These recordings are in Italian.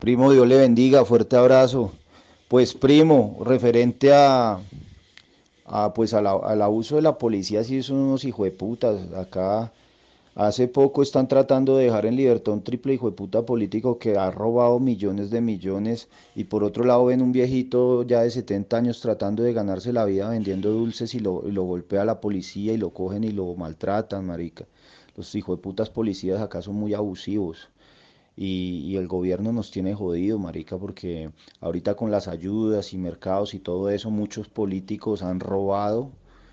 Primo, Dios le bendiga, fuerte abrazo. Pues primo, referente al abuso de la policía, sí son unos hijueputas. Acá hace poco están tratando de dejar en libertad un triple hijueputa político que ha robado millones de millones y por otro lado ven un viejito ya de 70 años tratando de ganarse la vida vendiendo dulces y lo golpea la policía y lo cogen y lo maltratan, marica. Los hijueputas policías acá son muy abusivos. Y el gobierno nos tiene jodido, marica, porque ahorita con las ayudas y mercados y todo eso, muchos políticos han robado,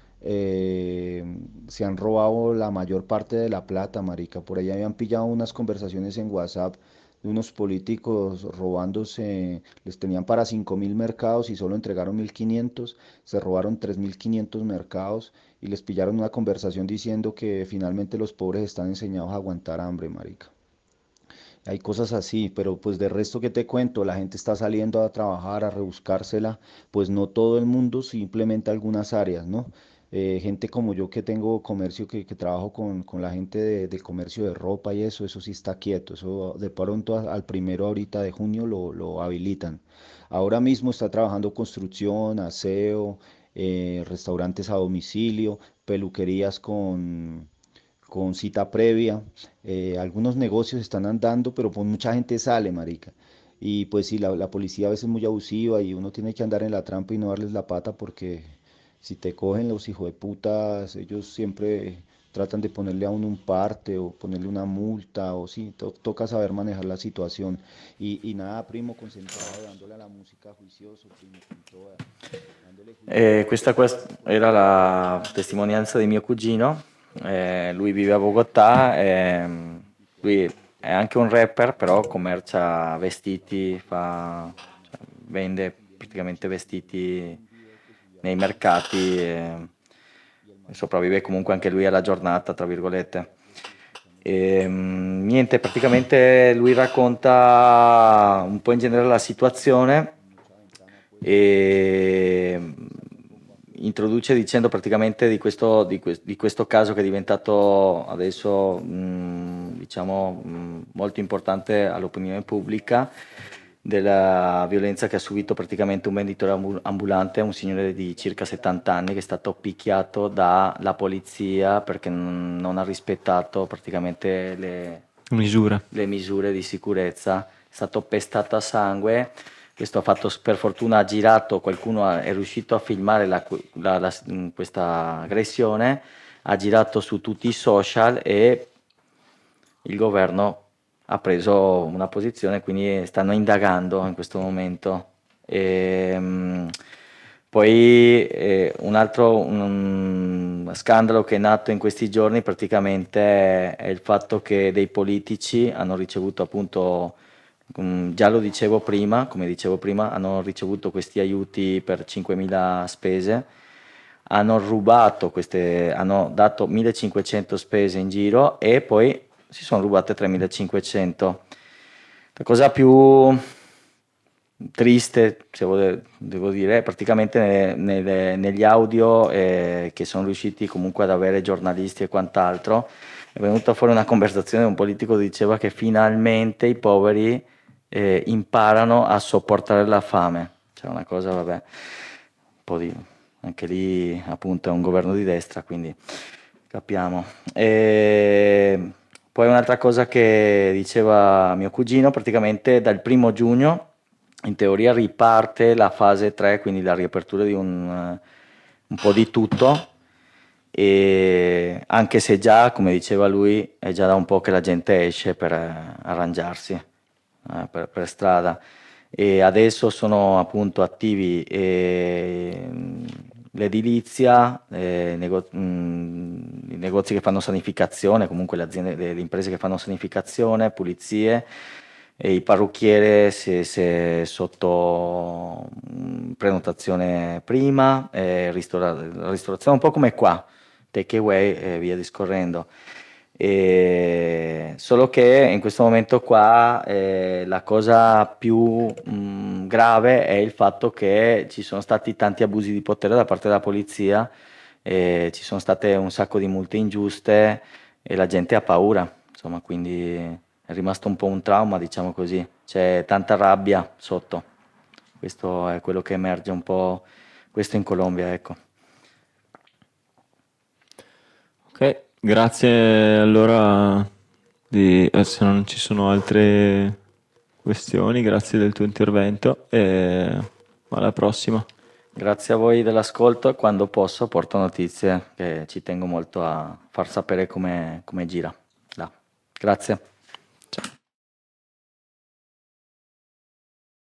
eh, se han robado la mayor parte de la plata, marica. Por ahí habían pillado unas conversaciones en WhatsApp de unos políticos robándose, les tenían para 5.000 mercados y solo entregaron 1.500, se robaron 3.500 mercados y les pillaron una conversación diciendo que finalmente los pobres están enseñados a aguantar hambre, marica. Hay cosas así, pero pues de resto que te cuento, la gente está saliendo a trabajar, a rebuscársela, pues no todo el mundo, simplemente algunas áreas, ¿no? Gente como yo que tengo comercio, que trabajo con la gente del comercio de ropa y eso sí está quieto, eso de pronto al primero ahorita de junio lo habilitan. Ahora mismo está trabajando construcción, aseo, restaurantes a domicilio, peluquerías con cita previa. Algunos negocios están andando, pero pues mucha gente sale, marica. Y pues sí, la policía a veces es muy abusiva y uno tiene que andar en la trampa y no darles la pata porque si te cogen los hijos de putas, ellos siempre tratan de ponerle a uno un parte o ponerle una multa o sí, toca saber manejar la situación. Y nada, primo, concentrado, dándole a la música juicioso, primo, con toda, dándole juicioso. Era la testimonianza di mio cugino, lui vive a Bogotà, lui è anche un rapper, però commercia vestiti, cioè, vende praticamente vestiti nei mercati e sopravvive comunque anche lui alla giornata, tra virgolette. Niente, praticamente lui racconta un po' in generale la situazione e introduce dicendo praticamente di questo caso che è diventato adesso diciamo molto importante all'opinione pubblica, della violenza che ha subito praticamente un venditore ambulante, un signore di circa 70 anni che è stato picchiato dalla polizia perché non ha rispettato praticamente Misura. le misure di sicurezza, è stato pestato a sangue. Questo ha fatto, per fortuna ha girato, è riuscito a filmare questa aggressione, ha girato su tutti i social e il governo ha preso una posizione, quindi stanno indagando in questo momento. Poi un scandalo che è nato in questi giorni praticamente è il fatto che dei politici hanno ricevuto appunto, già lo dicevo prima, come dicevo prima, hanno ricevuto questi aiuti per 5.000 spese, hanno dato 1.500 spese in giro e poi si sono rubate 3.500. La cosa più triste, se devo dire, è praticamente negli audio che sono riusciti comunque ad avere giornalisti e quant'altro, è venuta fuori una conversazione, un politico diceva che finalmente i poveri imparano a sopportare la fame, cioè una cosa, vabbè, un po' di... anche lì appunto è un governo di destra, quindi capiamo. E poi un'altra cosa che diceva mio cugino, praticamente dal 1° giugno in teoria riparte la fase 3, quindi la riapertura di un po' di tutto, e anche se già, come diceva lui, è già da un po' che la gente esce per arrangiarsi per strada. E adesso sono appunto attivi l'edilizia, i negozi che fanno sanificazione, comunque le aziende, le imprese che fanno sanificazione, pulizie, e i parrucchiere se sotto prenotazione prima, la ristorazione un po' come qua, take away e via discorrendo. Solo che in questo momento qua la cosa più grave è il fatto che ci sono stati tanti abusi di potere da parte della polizia, ci sono state un sacco di multe ingiuste e la gente ha paura, insomma, quindi è rimasto un po' un trauma, diciamo così, c'è tanta rabbia sotto, questo è quello che emerge un po', questo in Colombia, ecco. Ok, grazie allora se non ci sono altre questioni, grazie del tuo intervento e alla prossima. Grazie a voi dell'ascolto e quando posso porto notizie che ci tengo molto a far sapere come gira. Là. Grazie.